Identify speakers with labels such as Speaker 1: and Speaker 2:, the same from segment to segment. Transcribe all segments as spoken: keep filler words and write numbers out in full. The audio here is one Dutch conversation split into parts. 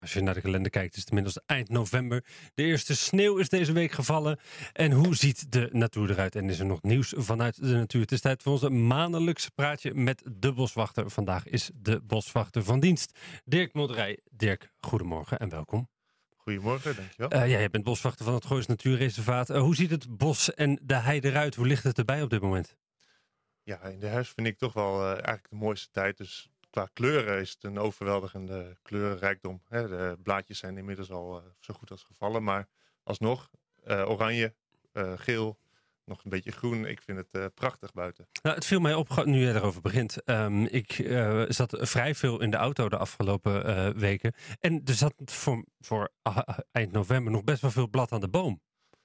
Speaker 1: Als je naar de kalender kijkt, is het inmiddels eind november. De eerste sneeuw is deze week gevallen. En hoe ziet de natuur eruit? En is er nog nieuws vanuit de natuur? Het is tijd voor onze maandelijkse praatje met de boswachter. Vandaag is de boswachter van dienst, Dirk Mulderij. Dirk, goedemorgen en welkom.
Speaker 2: Goedemorgen, dankjewel.
Speaker 1: Uh, ja, jij bent boswachter van het Goois Natuurreservaat. Uh, hoe ziet het bos en de hei eruit? Hoe ligt het erbij op dit moment?
Speaker 2: Ja, in de herfst vind ik toch wel uh, eigenlijk de mooiste tijd. Dus qua kleuren is het een overweldigende kleurenrijkdom. Hè, de blaadjes zijn inmiddels al uh, zo goed als gevallen. Maar alsnog, uh, oranje, uh, geel, nog een beetje groen. Ik vind het uh, prachtig buiten.
Speaker 1: Nou, het viel mij op, nu je erover begint. Um, ik uh, zat vrij veel in de auto de afgelopen uh, weken. En er zat voor, voor uh, eind november nog best wel veel blad aan de boom.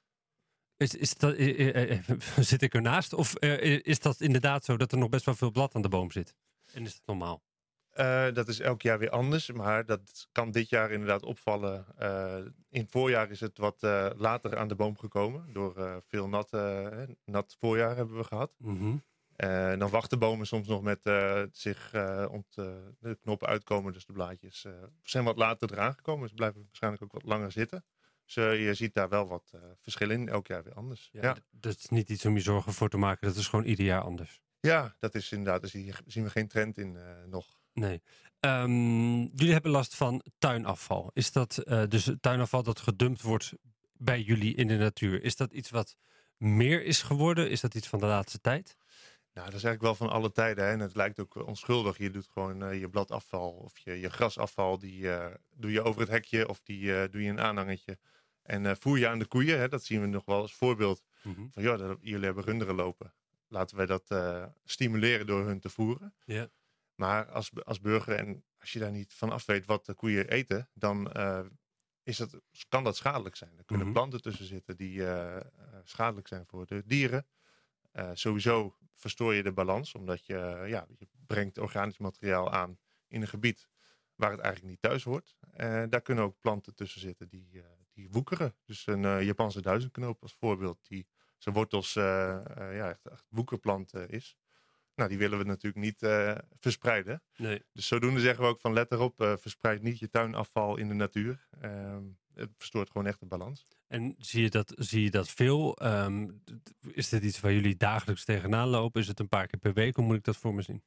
Speaker 1: Is, is dat, uh, uh, uh, zit ik ernaast? Of uh, is dat inderdaad zo dat er nog best wel veel blad aan de boom zit? En is dat normaal?
Speaker 2: Uh, dat is elk jaar weer anders, maar dat kan dit jaar inderdaad opvallen. Uh, in het voorjaar is het wat uh, later aan de boom gekomen. Door uh, veel nat, uh, nat voorjaar hebben we gehad.
Speaker 1: Mm-hmm.
Speaker 2: Uh, dan wachten bomen soms nog met uh, zich uh, om te, de knoppen uitkomen. Dus de blaadjes uh, zijn wat later eraan gekomen. Ze blijven waarschijnlijk ook wat langer zitten. Dus uh, je ziet daar wel wat uh, verschil in. Elk jaar weer anders.
Speaker 1: Ja,
Speaker 2: ja.
Speaker 1: d- dat is niet iets om je zorgen voor te maken. Dat is gewoon ieder jaar anders.
Speaker 2: Ja, dat is inderdaad. Daar zie, zien we geen trend in uh, nog.
Speaker 1: Nee. Um, jullie hebben last van tuinafval. Is dat uh, dus tuinafval dat gedumpt wordt bij jullie in de natuur? Is dat iets wat meer is geworden? Is dat iets van de laatste tijd?
Speaker 2: Nou, dat is eigenlijk wel van alle tijden. Hè? En het lijkt ook onschuldig. Je doet gewoon uh, je bladafval of je, je grasafval. Die uh, doe je over het hekje of die uh, doe je in een aanhangertje. En uh, voer je aan de koeien. Hè? Dat zien we nog wel als voorbeeld.
Speaker 1: Mm-hmm.
Speaker 2: Van ja, dat, jullie hebben runderen lopen. Laten wij dat uh, stimuleren door hun te voeren.
Speaker 1: Yeah.
Speaker 2: Maar als, als burger en als je daar niet van af weet wat de koeien eten, dan uh, is het, kan dat schadelijk zijn. Er kunnen
Speaker 1: Mm-hmm.
Speaker 2: planten tussen zitten die uh, uh, schadelijk zijn voor de dieren. Uh, sowieso verstoor je de balans, omdat je, uh, ja, je brengt organisch materiaal aan in een gebied waar het eigenlijk niet thuis hoort. Uh, daar kunnen ook planten tussen zitten die, uh, die woekeren. Dus een uh, Japanse duizendknoop als voorbeeld, die zijn wortels uh, uh, ja, echt, echt woekerplant uh, is. Nou, die willen we natuurlijk niet uh, verspreiden.
Speaker 1: Nee.
Speaker 2: Dus zodoende zeggen we ook van let erop, uh, verspreid niet je tuinafval in de natuur. Uh, het verstoort gewoon echt de balans.
Speaker 1: En zie je dat, zie je dat veel? Um, is dit iets waar jullie dagelijks tegenaan lopen? Is het een paar keer per week? Hoe moet ik dat voor me zien?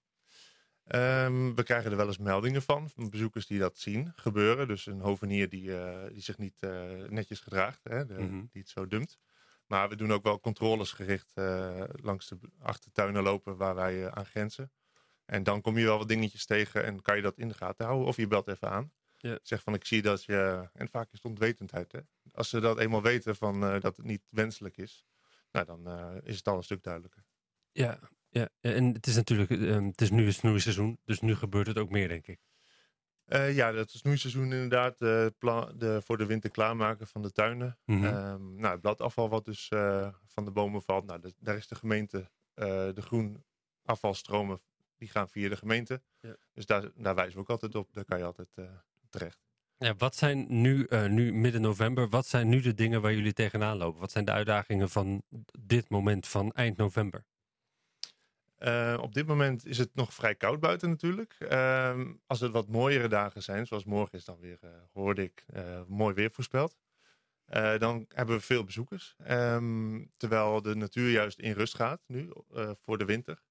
Speaker 2: Um, we krijgen er wel eens meldingen van, van bezoekers die dat zien gebeuren. Dus een hovenier die, uh, die zich niet uh, netjes gedraagt, hè, de,
Speaker 1: Mm-hmm.
Speaker 2: die het zo dumpt. Maar we doen ook wel controles gericht uh, langs de achtertuinen lopen waar wij uh, aan grenzen. En dan kom je wel wat dingetjes tegen en kan je dat in de gaten houden. Of je belt even aan.
Speaker 1: Ja.
Speaker 2: Zeg van ik zie dat je... En vaak is het onwetendheid. Hè? Als ze dat eenmaal weten van uh, dat het niet wenselijk is. Nou, dan uh, is het al een stuk duidelijker.
Speaker 1: Ja, ja. En het is natuurlijk... Um, het is nu het snoeiseizoen. Dus nu gebeurt het ook meer, denk ik.
Speaker 2: Uh, ja, dat snoeiseizoen inderdaad. Uh, pla- de, voor de winter klaarmaken van de tuinen.
Speaker 1: Mm-hmm.
Speaker 2: Um, nou, het bladafval wat dus uh, van de bomen valt. Nou, de, daar is de gemeente... Uh, de groen afvalstromen... Die gaan via de gemeente. Ja. Dus daar, daar wijzen we ook altijd op. Daar kan je altijd uh, terecht.
Speaker 1: Ja, wat zijn nu, uh, nu midden november, wat zijn nu de dingen waar jullie tegenaan lopen? Wat zijn de uitdagingen van dit moment, van eind november?
Speaker 2: Uh, op dit moment is het nog vrij koud buiten natuurlijk. Uh, als het wat mooiere dagen zijn, zoals morgen is dan weer, uh, hoorde ik, uh, mooi weer voorspeld. Uh, dan hebben we veel bezoekers. Um, terwijl de natuur juist in rust gaat nu, uh, voor de winter.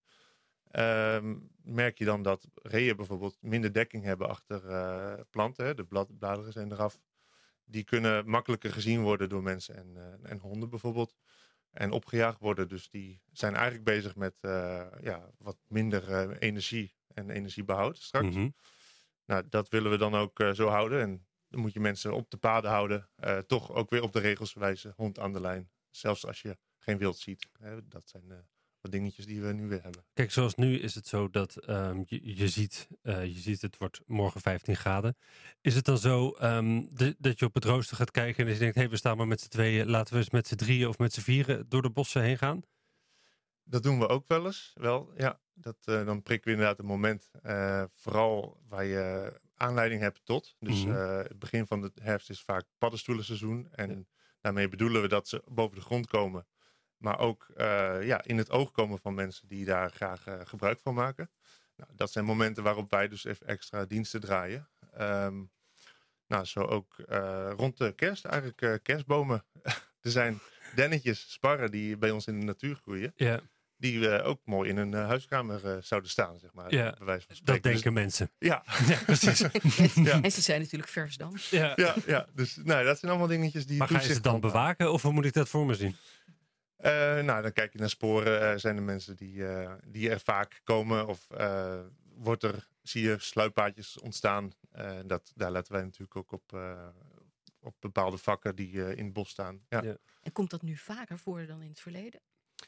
Speaker 2: Um, merk je dan dat reeën bijvoorbeeld minder dekking hebben achter uh, planten. Hè? De blad, bladeren zijn eraf. Die kunnen makkelijker gezien worden door mensen en, uh, en honden bijvoorbeeld. En opgejaagd worden. Dus die zijn eigenlijk bezig met uh, ja, wat minder uh, energie en energiebehoud straks.
Speaker 1: Mm-hmm.
Speaker 2: Nou, dat willen we dan ook uh, zo houden. En dan moet je mensen op de paden houden. Uh, toch ook weer op de regels wijzen. Hond aan de lijn. Zelfs als je geen wild ziet. Hè? Dat zijn... Uh, Wat dingetjes die we nu weer hebben.
Speaker 1: Kijk, zoals nu is het zo dat um, je, je, ziet, uh, je ziet het wordt morgen vijftien graden. Is het dan zo um, de, dat je op het rooster gaat kijken en dat je denkt, hé, hey, we staan maar met z'n tweeën, laten we eens met z'n drieën of met z'n vieren door de bossen heen gaan?
Speaker 2: Dat doen we ook wel eens. Wel, ja, dat, uh, dan prikken we inderdaad een moment. Uh, vooral waar je aanleiding hebt tot. Dus
Speaker 1: Mm-hmm.
Speaker 2: uh, het begin van de herfst is vaak paddenstoelenseizoen. En ja. daarmee bedoelen we dat ze boven de grond komen. Maar ook uh, ja, in het oog komen van mensen die daar graag uh, gebruik van maken. Nou, dat zijn momenten waarop wij dus even extra diensten draaien. Um, Nou, zo ook uh, rond de kerst eigenlijk uh, kerstbomen. Er zijn dennetjes, sparren die bij ons in de natuur groeien.
Speaker 1: Ja.
Speaker 2: Die uh, ook mooi in een uh, huiskamer uh, zouden staan, zeg maar.
Speaker 1: Ja,
Speaker 2: bij wijze van
Speaker 1: dat denken
Speaker 2: dus,
Speaker 1: mensen.
Speaker 2: Ja,
Speaker 1: ja precies.
Speaker 3: ja. En ze zijn natuurlijk vers dan.
Speaker 2: Ja, ja, ja. Dus nou, dat zijn allemaal dingetjes die...
Speaker 1: Maar ga je ze dan bewaken of hoe moet ik dat voor me zien?
Speaker 2: Uh, nou, dan kijk je naar sporen. Er uh, zijn er mensen die, uh, die er vaak komen. Of uh, wordt er, zie je sluippaadjes ontstaan. Uh, dat, daar letten wij natuurlijk ook op, uh, op bepaalde vakken die uh, in het bos staan. Ja. Ja.
Speaker 3: En komt dat nu vaker voor dan in het verleden?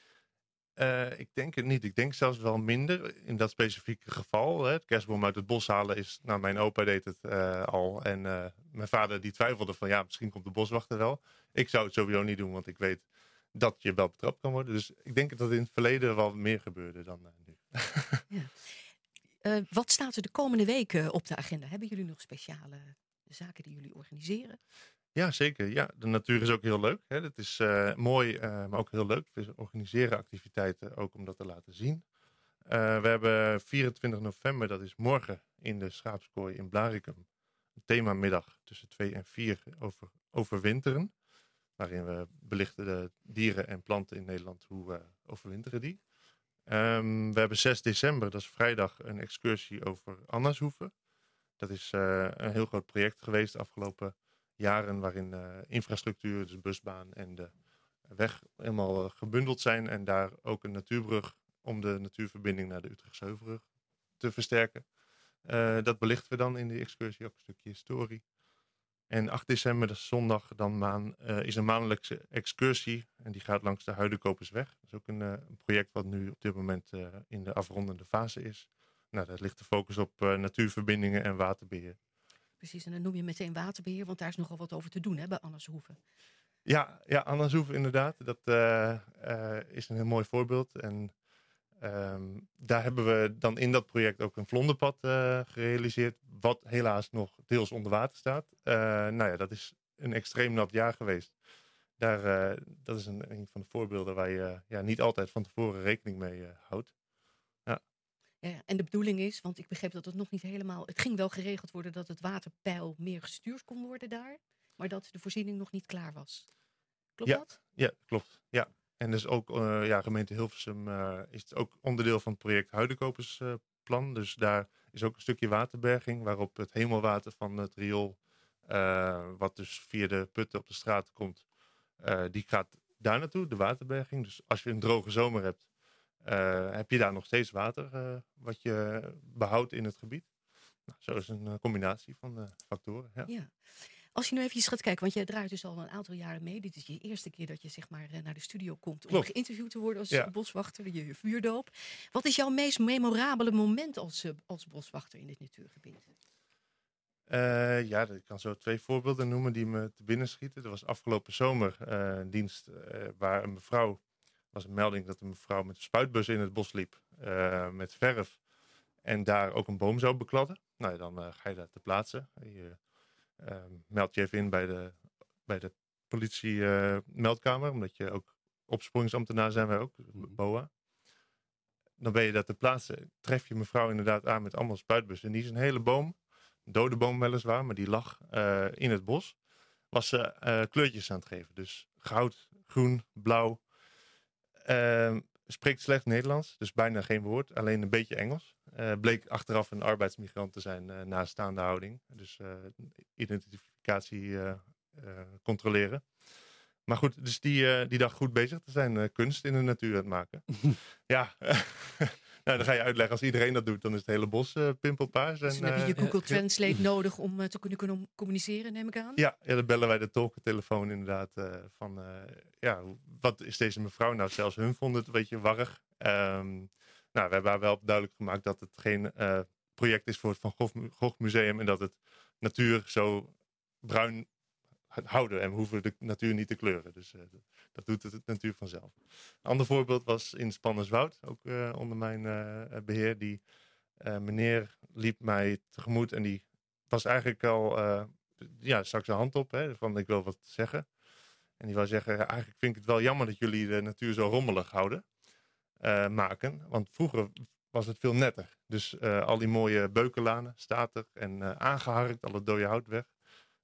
Speaker 2: Uh, ik denk het niet. Ik denk zelfs wel minder in dat specifieke geval. Hè. Het kerstboom uit het bos halen is... Nou, mijn opa deed het uh, al. En uh, mijn vader die twijfelde van... Ja, misschien komt de boswachter wel. Ik zou het sowieso niet doen, want ik weet... dat je wel betrapt kan worden. Dus ik denk dat het in het verleden wel meer gebeurde dan uh, nu.
Speaker 3: Ja. Uh, wat staat er de komende weken op de agenda? Hebben jullie nog speciale zaken die jullie organiseren?
Speaker 2: Ja, zeker. Ja, de natuur is ook heel leuk. Hè. Het is uh, mooi, uh, maar ook heel leuk. We organiseren activiteiten ook om dat te laten zien. Uh, we hebben vierentwintig november, dat is morgen, in de Schaapskooi in Blaricum. Een themamiddag tussen twee en vier over overwinteren. Waarin we belichten de dieren en planten in Nederland. Hoe uh, overwinteren die? Um, we hebben zes december, dat is vrijdag, een excursie over Annashoeve. Dat is uh, een heel groot project geweest de afgelopen jaren. Waarin uh, infrastructuur, dus busbaan en de weg helemaal uh, gebundeld zijn. En daar ook een natuurbrug om de natuurverbinding naar de Utrechtse Heuvelrug te versterken. Uh, dat belichten we dan in die excursie, ook een stukje historie. En acht december, dat is zondag, dan maan, uh, is een maandelijkse excursie. En die gaat langs de Huidenkopersweg. Dat is ook een, uh, een project wat nu op dit moment uh, in de afrondende fase is. Nou, daar ligt de focus op uh, natuurverbindingen en waterbeheer.
Speaker 3: Precies, en dan noem je meteen waterbeheer, want daar is nogal wat over te doen hè, bij Annashoeve.
Speaker 2: Ja, ja, Annashoeve inderdaad. Dat uh, uh, is een heel mooi voorbeeld. En um, daar hebben we dan in dat project ook een vlonderpad uh, gerealiseerd. Wat helaas nog deels onder water staat. Uh, nou ja, dat is een extreem nat jaar geweest. Daar, uh, dat is een, een van de voorbeelden waar je uh, ja, niet altijd van tevoren rekening mee uh, houdt. Ja.
Speaker 3: Ja, en de bedoeling is, want ik begreep dat het nog niet helemaal... Het ging wel geregeld worden dat het waterpeil meer gestuurd kon worden daar. Maar dat de voorziening nog niet klaar was. Klopt
Speaker 2: ja,
Speaker 3: dat?
Speaker 2: Ja, klopt. Ja. En dus ook uh, ja, gemeente Hilversum uh, is het ook onderdeel van het project Huidenkopersplan. Uh, dus daar is ook een stukje waterberging waarop het hemelwater van het riool, uh, wat dus via de putten op de straat komt, uh, die gaat daar naartoe, de waterberging. Dus als je een droge zomer hebt, uh, heb je daar nog steeds water uh, wat je behoudt in het gebied. Nou, zo is een uh, combinatie van uh, factoren. Ja.
Speaker 3: Ja. Als je nu even gaat kijken, want jij draait dus al een aantal jaren mee. Dit is je eerste keer dat je zeg maar naar de studio komt om Klopt. geïnterviewd te worden als ja. boswachter, je, je vuurdoop. Wat is jouw meest memorabele moment als, als boswachter in dit natuurgebied?
Speaker 2: Uh, ja, ik kan zo twee voorbeelden noemen die me te binnen schieten. Er was afgelopen zomer uh, een dienst uh, waar een mevrouw, was een melding dat een mevrouw met een spuitbus in het bos liep uh, met verf en daar ook een boom zou bekladden. Nou, dan uh, ga je daar ter plaatse. Je, Uh, meld je even in bij de, bij de politie uh, meldkamer, omdat je ook opsporingsambtenaar zijn wij ook, B O A. Dan ben je daar ter plaatse, tref je mevrouw inderdaad aan met allemaal spuitbussen. En die is een hele boom, een dode boom weliswaar, maar die lag uh, in het bos. Was ze uh, kleurtjes aan het geven, dus goud, groen, blauw. Uh, spreekt slecht Nederlands, dus bijna geen woord, alleen een beetje Engels. Uh, bleek achteraf een arbeidsmigrant te zijn uh, na staande houding. Dus uh, identificatie uh, uh, controleren. Maar goed, dus die, uh, die dag goed bezig te zijn. Uh, kunst in de natuur aan het maken. Ja, nou, dan ga je uitleggen. Als iedereen dat doet, dan is het hele bos uh, pimpelpaars.
Speaker 3: Dus dan
Speaker 2: en,
Speaker 3: heb je je Google
Speaker 2: uh,
Speaker 3: Translate ja. nodig om uh, te kunnen, kunnen communiceren, neem ik aan?
Speaker 2: Ja, ja, dan bellen wij de tolkentelefoon inderdaad. Uh, van, uh, ja, wat is deze mevrouw nou? Zelfs hun vonden het een beetje warrig. Um, Nou, we hebben haar wel duidelijk gemaakt dat het geen uh, project is voor het Van Gogh Museum en dat het natuur zo bruin houden en we hoeven de natuur niet te kleuren. Dus uh, dat doet het natuur vanzelf. Een ander voorbeeld was in Spannerswoud, ook uh, onder mijn uh, beheer. Die uh, meneer liep mij tegemoet en die was eigenlijk al, uh, ja, stak zijn hand op, hè, van ik wil wat zeggen. En die wou zeggen, ja, eigenlijk vind ik het wel jammer dat jullie de natuur zo rommelig houden. Uh, maken. Want vroeger was het veel netter. Dus uh, al die mooie beukenlanen, statig en uh, aangeharkt, al het dode hout weg.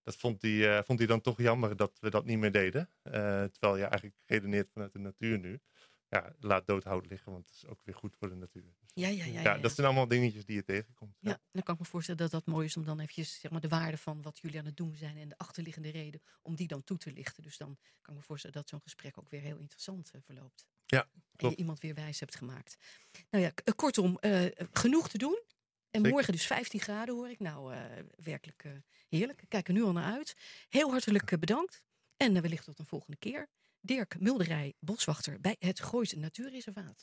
Speaker 2: dat vond hij, uh, vond hij dan toch jammer dat we dat niet meer deden. Uh, terwijl je eigenlijk redeneert vanuit de natuur nu. Ja, laat dood hout liggen, want het is ook weer goed voor de natuur. Dus,
Speaker 3: ja, ja, ja, ja,
Speaker 2: ja,
Speaker 3: ja.
Speaker 2: dat zijn allemaal dingetjes die je tegenkomt.
Speaker 3: Ja,
Speaker 2: Ja.
Speaker 3: dan kan ik me voorstellen dat dat mooi is om dan eventjes zeg maar, de waarde van wat jullie aan het doen zijn en de achterliggende reden, om die dan toe te lichten. Dus dan kan ik me voorstellen dat zo'n gesprek ook weer heel interessant uh, verloopt.
Speaker 2: Ja,
Speaker 3: klopt. En
Speaker 2: klopt.
Speaker 3: je iemand weer wijs hebt gemaakt. Nou ja, k- kortom, uh, genoeg te doen. En
Speaker 2: Zeker.
Speaker 3: morgen dus vijftien graden hoor ik. Nou, uh, werkelijk uh, heerlijk. Ik kijk er nu al naar uit. Heel hartelijk uh, bedankt. En uh, wellicht tot een volgende keer. Dirk Mulderij, boswachter bij het Goois Natuurreservaat.